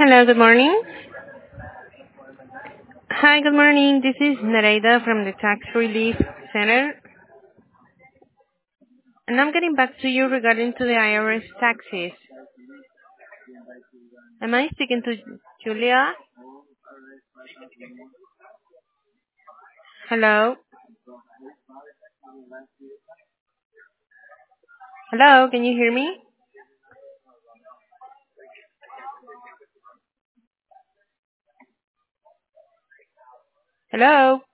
Hello, good morning. Hi, good morning. This is Nereida from the Tax Relief Center, and I'm getting back to you regarding to the IRS taxes. Am I speaking to Julia? Hello? Hello, can you hear me? Hello?